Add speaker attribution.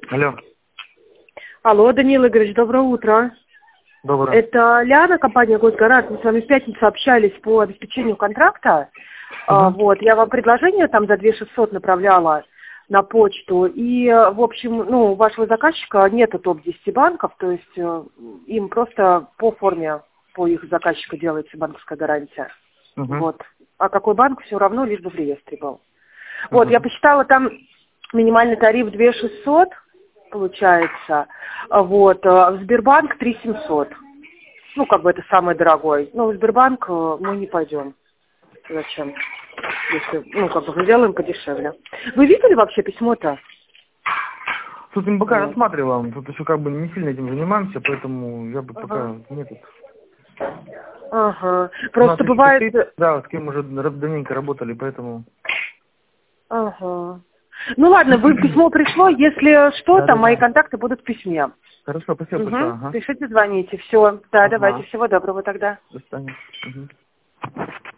Speaker 1: Алло.
Speaker 2: Алло, Даниил Игоревич, доброе утро.
Speaker 1: Доброе.
Speaker 2: Это Ляна, компания «Госгарант». Мы с вами в пятницу общались по обеспечению контракта. Вот, я вам предложение там за 2600 направляла на почту. И, в общем, у вашего заказчика нету топ-10 банков, то есть им просто по форме, по их заказчику делается банковская гарантия. Вот. А какой банк, все равно, лишь бы в реестре был. Вот, я посчитала, там минимальный тариф 2600 получается. Вот, в Сбербанк 3700. Это самый дорогой. Но в Сбербанк мы не пойдем. Зачем? Если, сделаем подешевле. Вы видели вообще письмо-то?
Speaker 1: Тут мы пока рассматриваем, тут еще не сильно этим занимаемся, поэтому я бы пока метод.
Speaker 2: Ага. Просто бывает...
Speaker 1: Да, с кем уже давненько работали, поэтому...
Speaker 2: Ага. Ну ладно, письмо пришло, если что, там мои контакты будут в письме.
Speaker 1: Хорошо, спасибо большое. Ага.
Speaker 2: Пишите, звоните. Все. Да, давайте. Всего доброго тогда.
Speaker 1: До свидания.